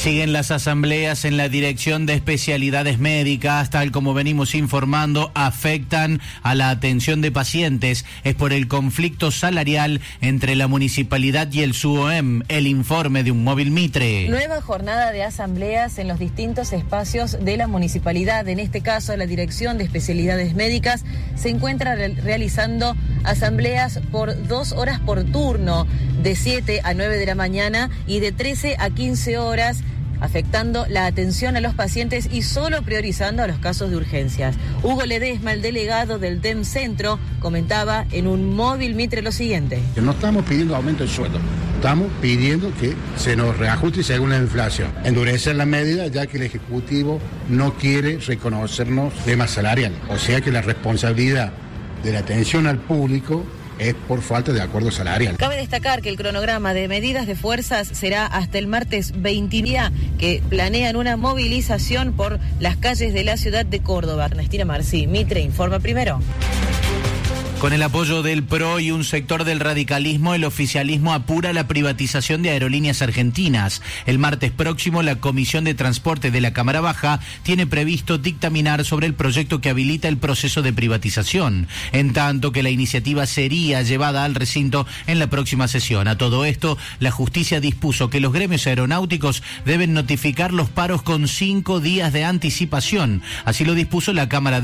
Siguen las asambleas en la Dirección de Especialidades Médicas, tal como venimos informando, afectan a la atención de pacientes. Es por el conflicto salarial entre la municipalidad y el SUOEM. El informe de un móvil Mitre. Nueva jornada de asambleas en los distintos espacios de la municipalidad. En este caso, la Dirección de Especialidades Médicas se encuentra realizando asambleas por 2 horas por turno, de 7 a 9 de la mañana y de 13 a 15 horas, afectando la atención a los pacientes y solo priorizando a los casos de urgencias. Hugo Ledesma, el delegado del DEM Centro, comentaba en un móvil Mitre lo siguiente. No estamos pidiendo aumento de sueldo, estamos pidiendo que se nos reajuste según la inflación. Endurecer la medida ya que el Ejecutivo no quiere reconocernos tema salarial. O sea que la responsabilidad de la atención al público es por falta de acuerdo salarial. Cabe destacar que el cronograma de medidas de fuerzas será hasta el martes 29, que planean una movilización por las calles de la ciudad de Córdoba. Ernestina Marcí, Mitre informa primero. Con el apoyo del PRO y un sector del radicalismo, el oficialismo apura la privatización de Aerolíneas Argentinas. El martes próximo, la Comisión de Transporte de la Cámara Baja tiene previsto dictaminar sobre el proyecto que habilita el proceso de privatización, en tanto que la iniciativa sería llevada al recinto en la próxima sesión. A todo esto, la justicia dispuso que los gremios aeronáuticos deben notificar los paros con 5 días de anticipación. Así lo dispuso la Cámara